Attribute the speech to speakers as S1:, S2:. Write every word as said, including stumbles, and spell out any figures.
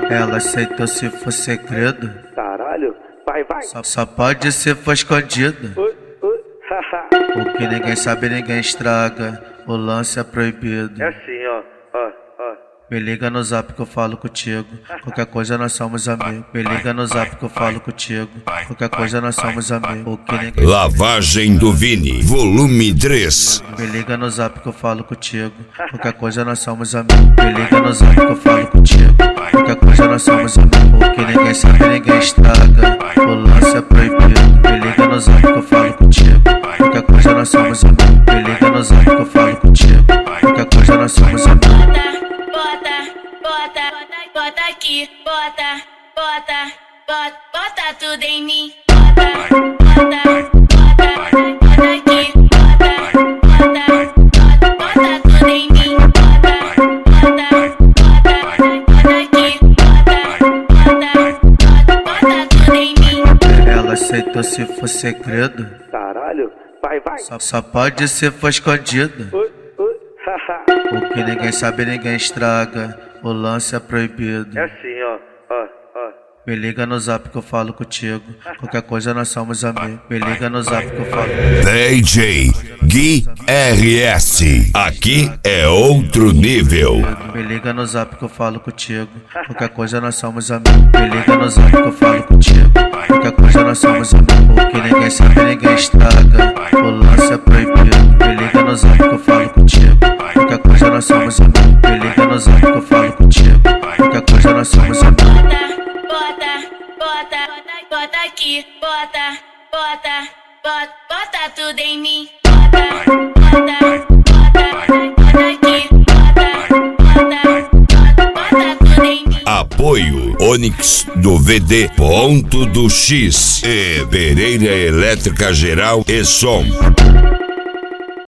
S1: Ela aceitou se for segredo.
S2: Caralho, vai, vai.
S1: Só, só pode se for escondido.
S2: Ui, ui, haha.
S1: O que ninguém sabe, ninguém estraga. O lance é proibido.
S2: É assim, ó, ó, ó.
S1: Me liga no zap que eu falo contigo. Qualquer coisa nós somos amigos. Me liga no zap que eu falo contigo. Qualquer coisa nós somos amigos. O que ninguém...
S3: Lavagem do Vini, volume três.
S1: Me liga no zap que eu falo contigo. Qualquer coisa nós somos amigos. Me liga no zap que eu falo contigo. Qualquer coisa nós somos amigos. O que ninguém sabe, ninguém estraga. O lance é proibido. Me liga no zap que eu falo contigo. Qualquer coisa nós somos amigos. Me liga no zap que eu falo contigo. Qualquer coisa nós somos amigos.
S4: Bota, bota, bota, bota aqui, bota, bota, bota, bota tudo em mim. Bota, bota, bota, bota aqui, bota, bota, bota, bota tudo em mim. Bota, bota, bota, bota aqui, bota, bota, bota, bota tudo em mim.
S1: Ela aceitou se for segredo.
S2: Caralho, vai, vai.
S1: Só, só pode se for escondido.
S2: Ui, ui, haha.
S1: O que ninguém sabe, ninguém estraga. O lance é proibido.
S2: É assim, ó, ó, ó.
S1: Me liga no zap que eu falo contigo. Qualquer coisa nós somos amigos. Me liga no zap que eu falo.
S3: D J Gui R S. Aqui é outro nível.
S1: Me liga no zap que eu falo contigo. Qualquer coisa nós somos amigos. Me liga no zap que eu falo contigo. Qualquer coisa nós somos amigos. O que ninguém sabe, ninguém estraga. O lance é proibido. Me liga no zap que eu falo contigo. Qualquer coisa nós somos amigos. Me liga no zap que eu falo contigo. Qualquer coisa nós somos amigos.
S4: Bota, bota, bota, bota aqui, bota, bota, bota, bota tudo em mim. Bota, bota, bota, bota aqui, bota, bota, bota, bota tudo em mim.
S3: Apoio Onix do V D Ponto do X e Pereira Elétrica Geral e Som.